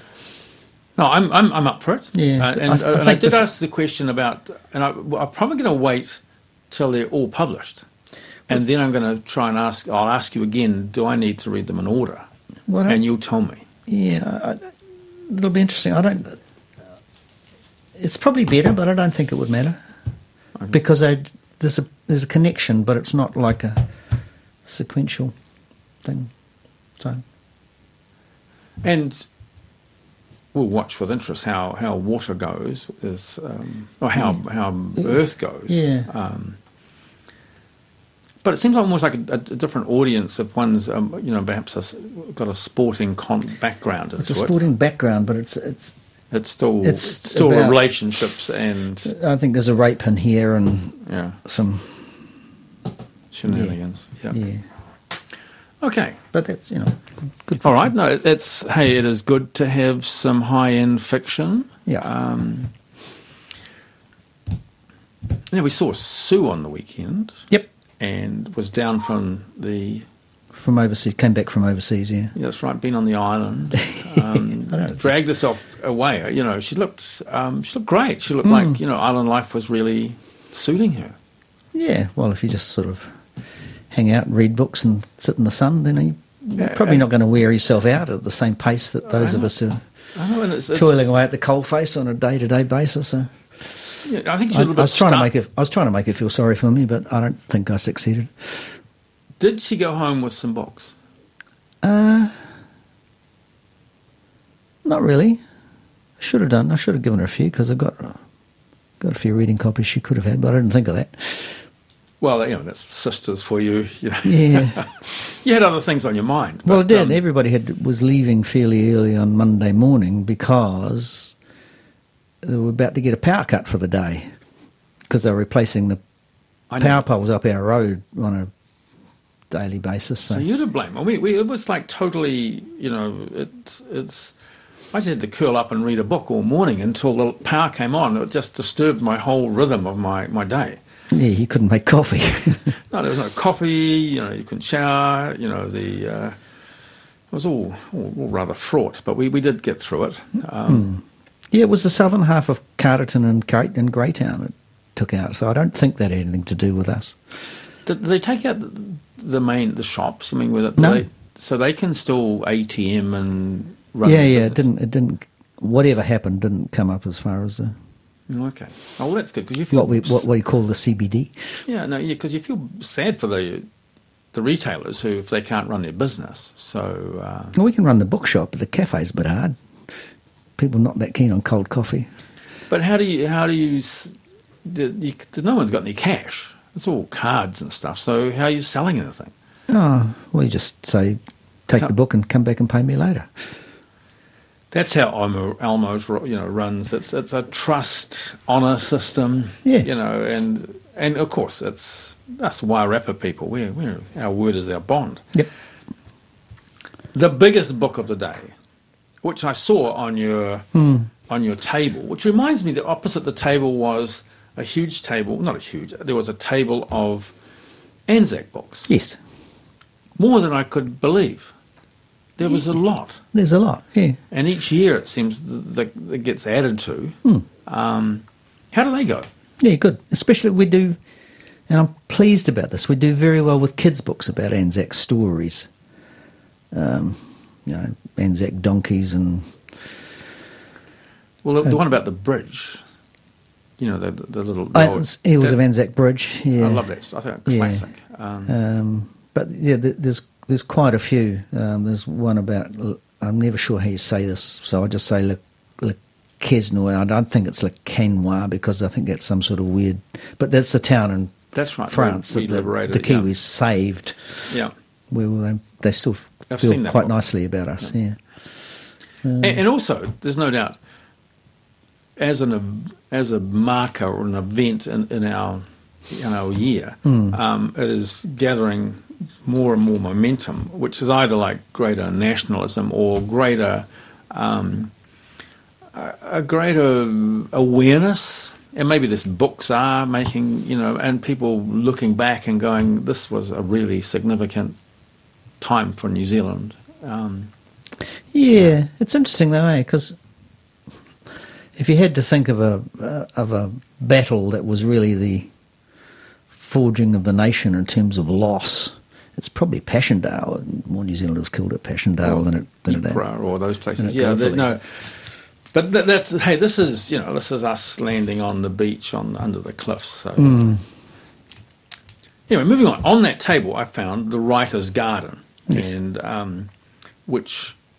I'm up for it. Yeah. And I did ask the question about, and I'm probably going to wait till they're all published, and then I'm going to try and I'll ask you again. Do I need to read them in order? And you'll tell me. Yeah, it'll be interesting. It's probably better, but I don't think it would matter, because there's a connection, but it's not like a sequential thing. So And we'll watch with interest how water goes, or how Earth goes. Yeah. But it seems almost like a different audience if one's, perhaps got a sporting background. It's a sporting background, but it's still about relationships and... I think there's a rape in here and some... shenanigans. Yeah. Okay. But that's, good. All right. No, it is good to have some high-end fiction. Yeah. Now, we saw Sue on the weekend. Yep. And was down from overseas, came back from overseas, yeah. Yeah, that's right, been on the island. Dragged herself away. She looked great. She looked like, island life was really suiting her. Yeah, well, if you just sort of hang out and read books and sit in the sun, then you're probably not going to wear yourself out at the same pace that those of us who are toiling away at the coalface on a day-to-day basis. So. Yeah, I think I was trying to make her feel sorry for me, but I don't think I succeeded. Did she go home with some books? Not really. I should have done. I should have given her a few because I've got a few reading copies she could have had, but I didn't think of that. Well, that's sisters for you. Yeah. You had other things on your mind. Well, I did. Everybody was leaving fairly early on Monday morning because they were about to get a power cut for the day because they were replacing the power poles up our road on a daily basis. So you're to blame. It was like totally, it's... I just had to curl up and read a book all morning until the power came on. It just disturbed my whole rhythm of my day. Yeah, you couldn't make coffee. No, there was no coffee, you couldn't shower, it was all rather fraught, but we did get through it. Yeah, it was the southern half of Carterton and Greytown it took out, so I don't think that had anything to do with us. Did they take out the shops? I mean, no. So they can still ATM and run it didn't, whatever happened didn't come up as far as the... Okay. Oh, well, that's good, because you feel... What we call the CBD. Yeah, because you feel sad for the retailers who, if they can't run their business, so... Well, we can run the bookshop, but the cafe's a bit hard. People not that keen on cold coffee. But how do you no one's got any cash. It's all cards and stuff, so how are you selling anything? Oh, well, you just say, take the book and come back and pay me later. That's how Almo's runs. It's a trust honour system. Yeah. And of course it's us Wairarapa people. We're our word is our bond. Yep. The biggest book of the day, which I saw on your table, which reminds me that opposite the table was a huge table. Not a huge. There was a table of Anzac books. Yes. More than I could believe. There was a lot. There's a lot, yeah. And each year it seems that gets added to. How do they go? Yeah, good. Especially we do, and I'm pleased about this, we do very well with kids' books about Anzac stories. Anzac donkeys and... Well, the one about the bridge, the little... Eels of Anzac Bridge, yeah. I love that. I think it's classic. But yeah, there's quite a few. There's one about, I'm never sure how you say this, so I just say Le Quesnoy. I don't think it's Le Quesnoy because I think that's some sort of weird... But that's the town in France that the Kiwis saved. Yeah. Where they still feel quite nicely about us, yeah. And also, there's no doubt, as a marker or an event in our year, it is gathering more and more momentum, which is either like greater nationalism or greater a greater awareness. And maybe this books are making, and people looking back and going, this was a really significant time for New Zealand. Yeah, it's interesting though, because if you had to think of a battle that was really the forging of the nation in terms of loss, it's probably Passchendaele. More New Zealanders killed at Passchendaele than at or those places. Yeah, no. But this is us landing on the beach under the cliffs. So anyway, moving on. On that table, I found the Writer's Garden, yes. and which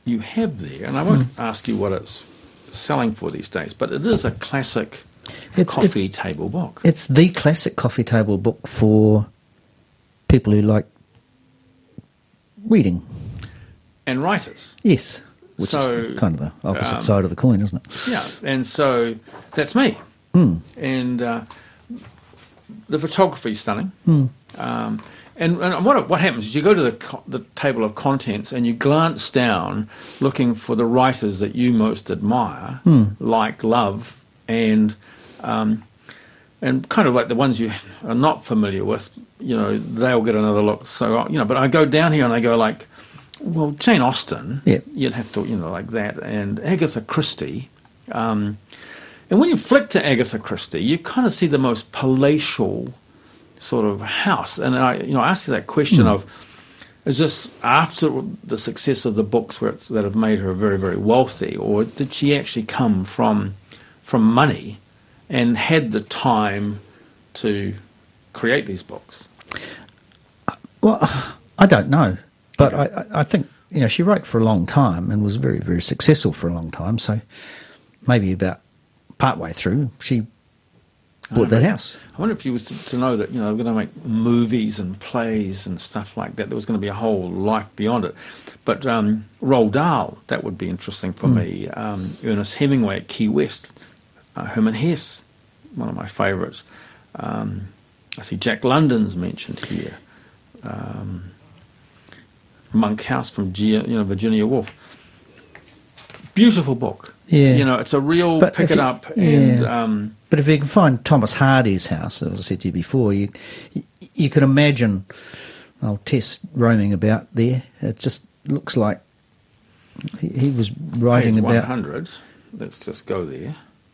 you have there, and I won't ask you what it's selling for these days, but it is a classic coffee table book. It's the classic coffee table book for people who like reading. And writers. Yes, which is kind of the opposite side of the coin, isn't it? Yeah, and so that's me. And the photography is stunning. And what happens is you go to the table of contents and you glance down looking for the writers that you most admire, like, love, and kind of like the ones you are not familiar with, they'll get another look. So, but I go down here and I go like, well, Jane Austen, you'd have to, like that, and Agatha Christie. And when you flick to Agatha Christie, you kind of see the most palatial sort of house. And I asked you that question of, is this after the success of the books that have made her very, very wealthy, or did she actually come from money and had the time to create these books? Well, I don't know. But okay. I think, she wrote for a long time and was very, very successful for a long time. So maybe about partway through, she bought that house. I wonder if you was to know that, they're going to make movies and plays and stuff like that. There was going to be a whole life beyond it. But Roald Dahl, that would be interesting for me. Ernest Hemingway at Key West. Herman Hesse, one of my favourites. I see Jack London's mentioned here. Monk House from Virginia Woolf. Beautiful book. Yeah. It's a real pick it up. And, but if you can find Thomas Hardy's house, as I said to you before, you could imagine Tess roaming about there. It just looks like he was writing page about... 100. Let's just go there.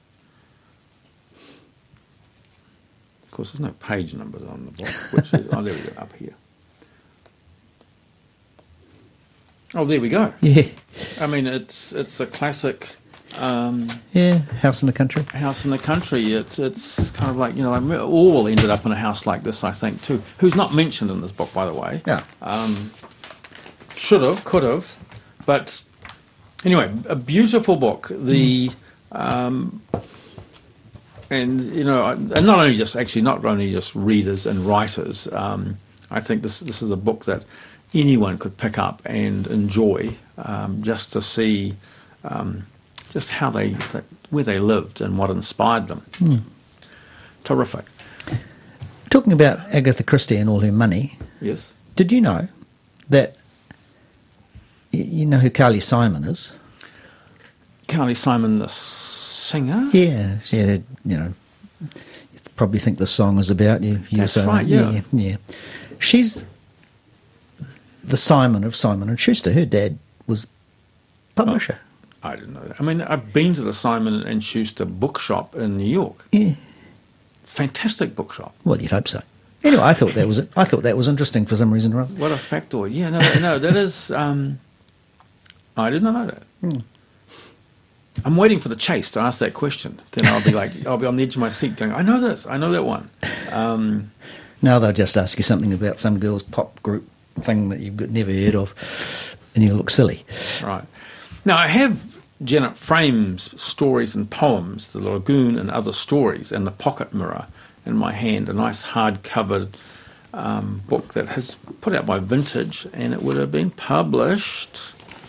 Of course, there's no page numbers on the book, which is... there we go, up here. Oh, there we go. Yeah. I mean, it's a classic... House in the Country. House in the Country. It's kind of like, Orwell ended up in a house like this, I think, too. Who's not mentioned in this book, by the way. Yeah. Should have, could have. But anyway, a beautiful book. And not only just readers and writers. I think this is a book that anyone could pick up and enjoy, just to see just where they lived and what inspired them. Terrific. Talking about Agatha Christie and all her money. Yes. Did you know that you know who Carly Simon is? Carly Simon, the singer. Yeah, she had, you probably think the song is about you. That's right. Yeah. She's the Simon of Simon and Schuster. Her dad was publisher. Oh, I didn't know that. I mean, I've been to the Simon and Schuster bookshop in New York. Yeah. Fantastic bookshop. Well, you'd hope so. Anyway, I thought that was interesting for some reason or other. What a factoid. Yeah, no, that is... I did not know that. I'm waiting for the Chase to ask that question. Then I'll be on the edge of my seat going, I know this, I know that one. Now they'll just ask you something about some girl's pop group thing that you've never heard of, and you'll look silly. Right. Now, I have Janet Frame's stories and poems, The Lagoon and Other Stories, and The Pocket Mirror in my hand, a nice hard-covered book that has put out by Vintage, and it would have been published...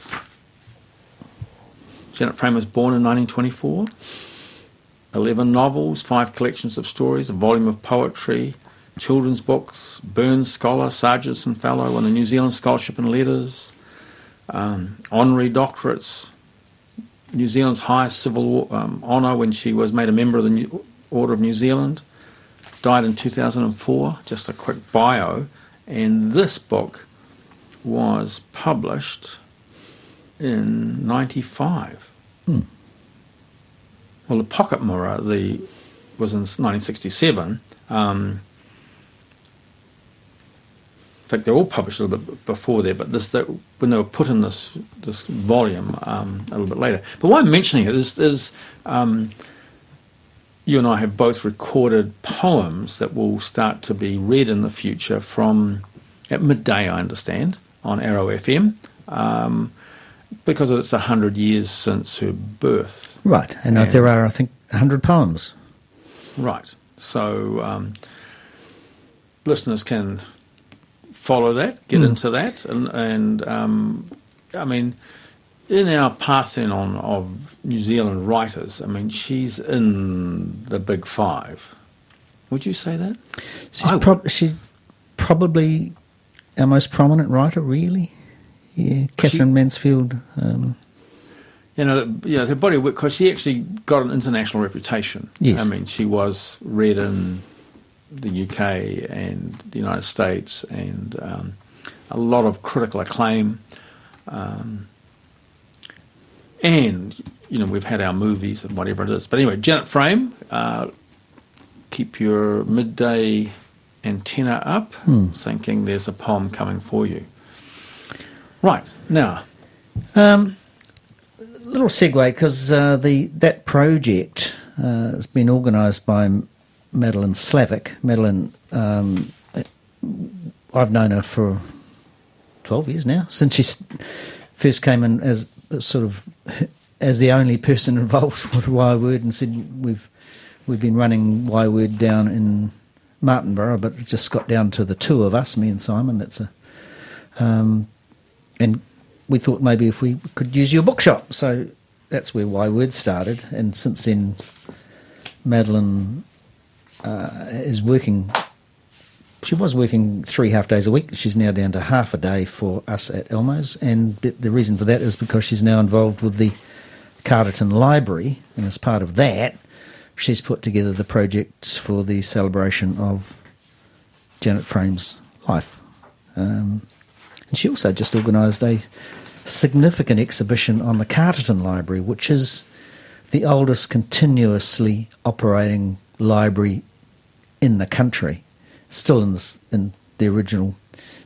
Janet Frame was born in 1924. 11 novels, 5 collections of stories, a volume of poetry, children's books, Burns Scholar, Sargentson Fellow, won the New Zealand Scholarship in Letters, honorary doctorates, New Zealand's highest civil honour when she was made a member of the Order of New Zealand, died in 2004, just a quick bio, and this book was published in 95. Well, The Pocket Mirror was in 1967. In fact, they're all published a little bit before there, but when they were put in this volume a little bit later. But why I'm mentioning it is you and I have both recorded poems that will start to be read in the future at midday, I understand, on Arrow FM. because it's 100 years since her birth. Right, and there are, I think, 100 poems. Right. So listeners can follow that, get into that, and I mean, in our pantheon of New Zealand writers, I mean, she's in the big five. Would you say that? She's probably our most prominent writer, really. Yeah, Catherine Mansfield. Her body of work, because she actually got an international reputation. Yes. I mean, she was read in the UK and the United States, and a lot of critical acclaim. And, we've had our movies and whatever it is. But anyway, Janet Frame, keep your midday antenna up, thinking there's a poem coming for you. Right, now. Little segue, because that project has been organised by Madeline Slavic. Madeline, I've known her for 12 years now, since she first came in as the only person involved with Y-Word, and said we've been running Y-Word down in Martinborough, but it just got down to the two of us, me and Simon. And we thought maybe if we could use your bookshop. So that's where Y-Word started. And since then, Madeline is working. She was working 3 half days a week. She's now down to half a day for us at Elmo's. And the reason for that is because she's now involved with the Carterton Library. And as part of that, she's put together the project for the celebration of Janet Frame's life. And she also just organised a significant exhibition on the Carterton Library, which is the oldest continuously operating library in the country. It's still in the original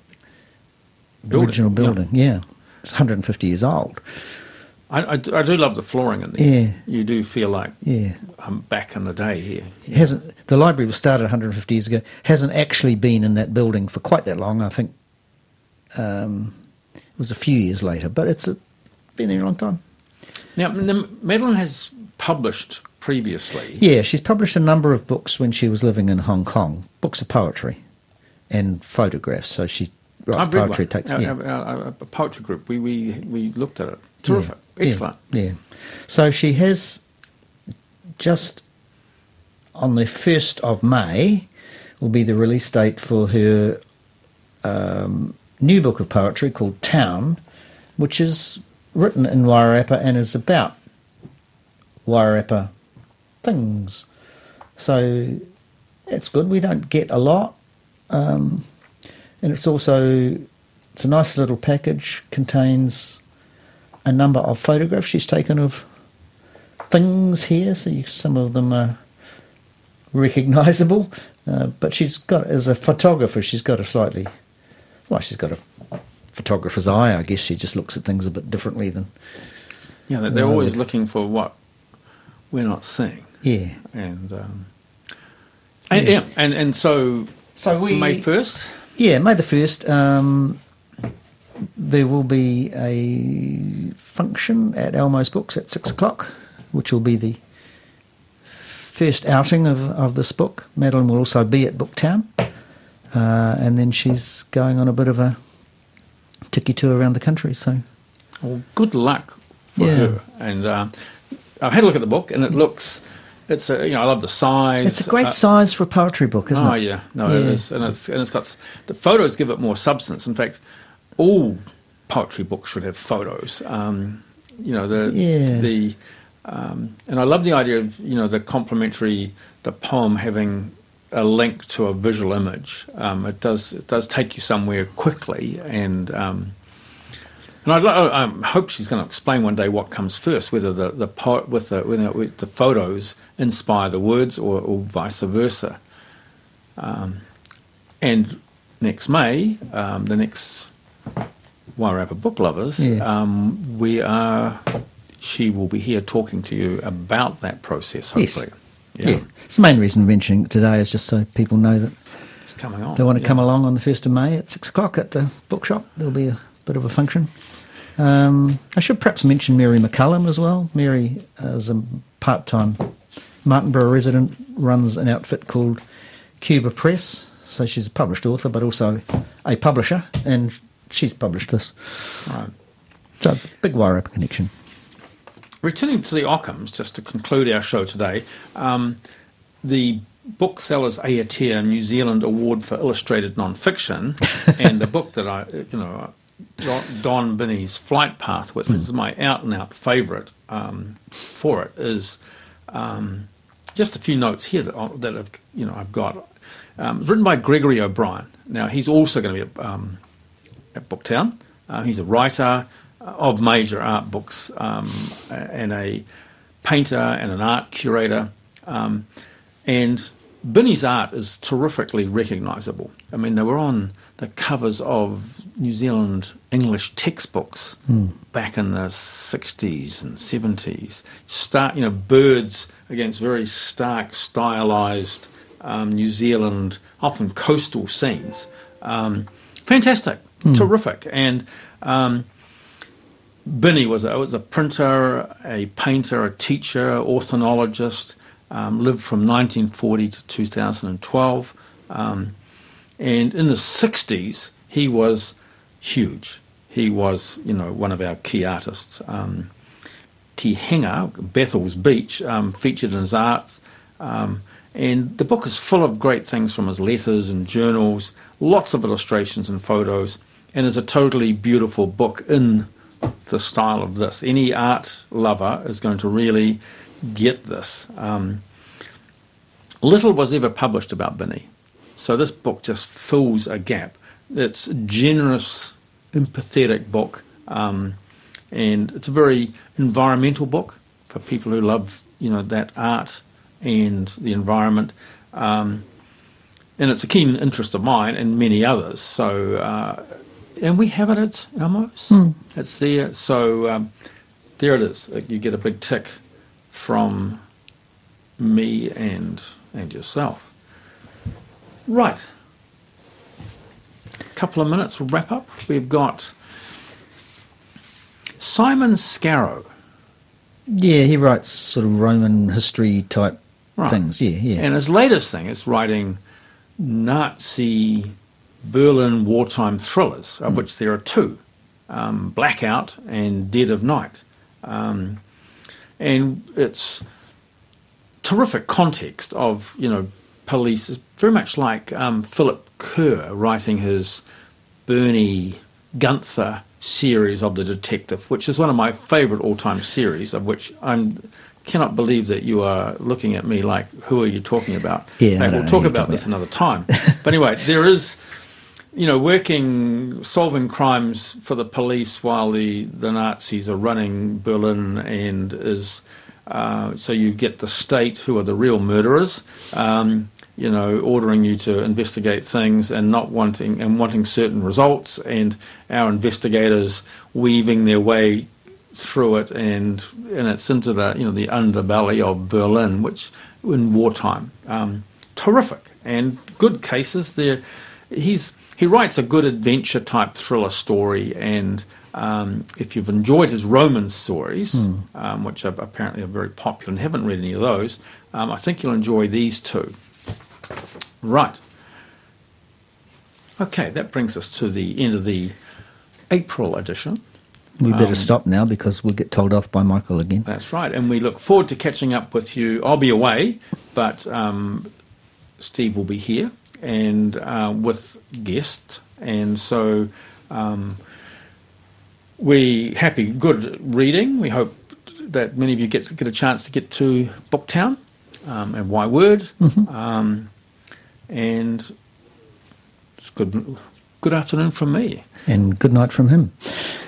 building. Yeah. It's 150 years old. I do love the flooring in there. Yeah. You do feel like I'm back in the day here. The library was started 150 years ago. Hasn't actually been in that building for quite that long. I think it was a few years later, but it's been there a long time. Now, Madeline has published previously. Yeah, she's published a number of books when she was living in Hong Kong, books of poetry and photographs. So she writes poetry. A poetry group. We looked at it. Terrific. Yeah. Excellent. Yeah. So she has just on the 1st of May will be the release date for her new book of poetry called Town, which is written in Wairarapa and is about Wairarapa things. So that's good. We don't get a lot. And it's a nice little package, contains a number of photographs she's taken of things here, so some of them are recognisable. But she's got, as a photographer, she's got a photographer's eye, I guess. She just looks at things a bit differently than... Yeah, they're always looking for what we're not seeing. Yeah. And so May 1st? Yeah, May the 1st. There will be a function at Elmo's Books at 6 o'clock, which will be the first outing of this book. Madeline will also be at Booktown. And then she's going on a bit of a tiki tour around the country. So, well, good luck for her. And I've had a look at the book, and it looks. It's I love the size. It's a great size for a poetry book, isn't it? Oh yeah, it is, and it's got the photos give it more substance. In fact, all poetry books should have photos. And I love the idea of the poem having a link to a visual image. It does take you somewhere quickly, and I hope she's going to explain one day what comes first, whether the poet with the photos inspire the words or vice versa. And next May, the next Wairarapa Book Lovers, she will be here talking to you about that process, hopefully. Yes. Yeah. It's the main reason I'm mentioning it today is just so people know that it's coming on. They want to come along on the 1st of May at 6 o'clock at the bookshop. There'll be a bit of a function. I should perhaps mention Mary McCullum as well. Mary is a part-time Martinborough resident, runs an outfit called Cuba Press. So she's a published author, but also a publisher, and she's published this. Right. So it's a big Wairarapa connection. Returning to the Ockhams, just to conclude our show today, the Booksellers Aotea New Zealand Award for Illustrated Non-Fiction, and the book that Don Binney's Flight Path, which is my out-and-out favourite for it, is just a few notes here that I've got. It's written by Gregory O'Brien. Now, he's also going to be at Booktown. He's a writer of major art books and a painter and an art curator. And Binney's art is terrifically recognisable. I mean, they were on the covers of New Zealand English textbooks back in the 60s and 70s. Birds against very stark, stylised New Zealand, often coastal scenes. Fantastic, terrific. And Binney was a printer, a painter, a teacher, ornithologist, lived from 1940 to 2012. And in the 60s, he was huge. He was, one of our key artists. Te Henga, Bethel's Beach, featured in his arts. And the book is full of great things from his letters and journals, lots of illustrations and photos, and is a totally beautiful book in the style of this. Any art lover is going to really get this. Little was ever published about Binney, so this book just fills a gap. It's a generous, empathetic book, and it's a very environmental book for people who love, that art and the environment, and it's a keen interest of mine and many others. So, and we have it at Elmo's. It's there. So there it is. You get a big tick from me and yourself. Right. A couple of minutes, we'll wrap up. We've got Simon Scarrow. Yeah, he writes sort of Roman history type things. Yeah. And his latest thing is writing Nazi Berlin wartime thrillers, of which there are two, Blackout and Dead of Night. And it's terrific context of, police. It's very much like Philip Kerr writing his Bernie Gunther series of The Detective, which is one of my favourite all-time series, of which I cannot believe that you are looking at me like, who are you talking about? Yeah, we'll talk about this another time. But anyway, there is, solving crimes for the police while the Nazis are running Berlin, and is so you get the state, who are the real murderers, ordering you to investigate things and wanting certain results, and our investigators weaving their way through it, and it's into the the underbelly of Berlin, which in wartime, terrific and good cases there. He writes a good adventure type thriller story, and if you've enjoyed his Roman stories, which are apparently are very popular and haven't read any of those, I think you'll enjoy these two. Right. Okay, that brings us to the end of the April edition. We better stop now because we'll get told off by Michael again. That's right, and we look forward to catching up with you. I'll be away, but Steve will be here and with guests, and so good reading. We hope that many of you get a chance to get to Booktown and Why Word, and it's good afternoon from me, and good night from him.